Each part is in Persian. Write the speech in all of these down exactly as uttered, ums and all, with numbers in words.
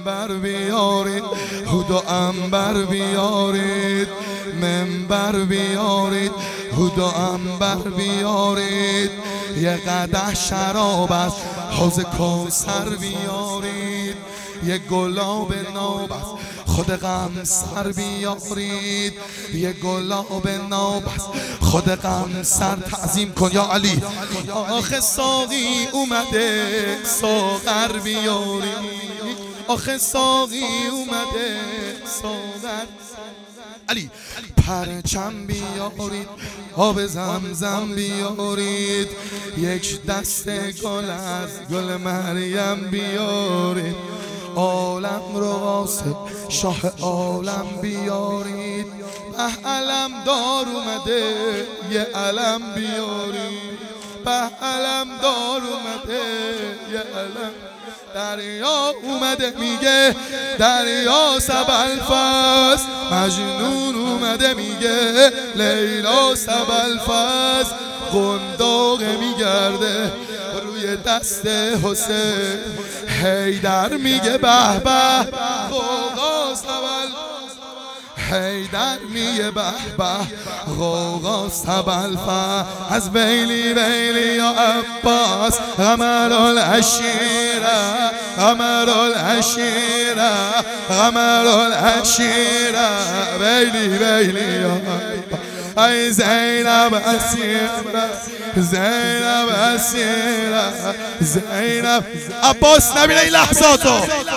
منبر بیارید، هود و عنبر بیارید، منبر بیارید، هود و عنبر بیارید، یه قدح شراب از حوض کوثر بیارید، یه گلاب ناب از خود قمصر بیارید، یه گلاب ناب از خود قمصر. تعظیم کن یا علی. آخه ساقی اومده ساغر بیارید، آخه ساقی اومده ساغر. علی پرچم بیارید، آب زمزم بیارید، یک دست گل از گل مریم بیارید، عالم رو واسه شاه عالم بیارید. به علم دار اومده یه علم بیارید، به علم دار اومده یه علم. دریا اومده میگه دریا سبلفز، مجنون اومده میگه لیلا سبلفز، قنداق میگرده روی دست حسین، حیدر میگه به به غوغا سبل، حیدر میگه به به غوغا سبلفز. از ویلی ویلی یا عباس قمر العشیره، قمر العشیره، قمر العشیره، ویلی ویلی یا عباس. ای زینب اسیره، زینب اسیره، زینب. عباس نبینه این لحظاتو.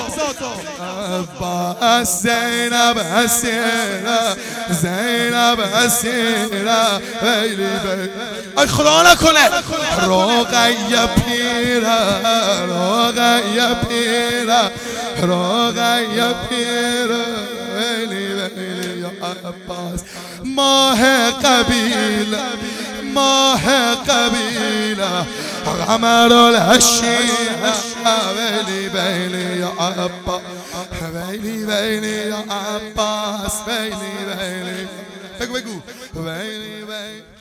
عباس زینب اسیره، زینب اسیره، ویلی ویلی. ای خدا نکنه. رقیه پیره، رقیه پیره، رقیه پیره، ویلی ویلی یا عباس. ماه قبیله، ماه قبیله، قمر العشیره، ویلی ویلی یا عباس، ویلی ویلی یا عباس، ویلی ویلی. بگو بگو ویلی ویلی.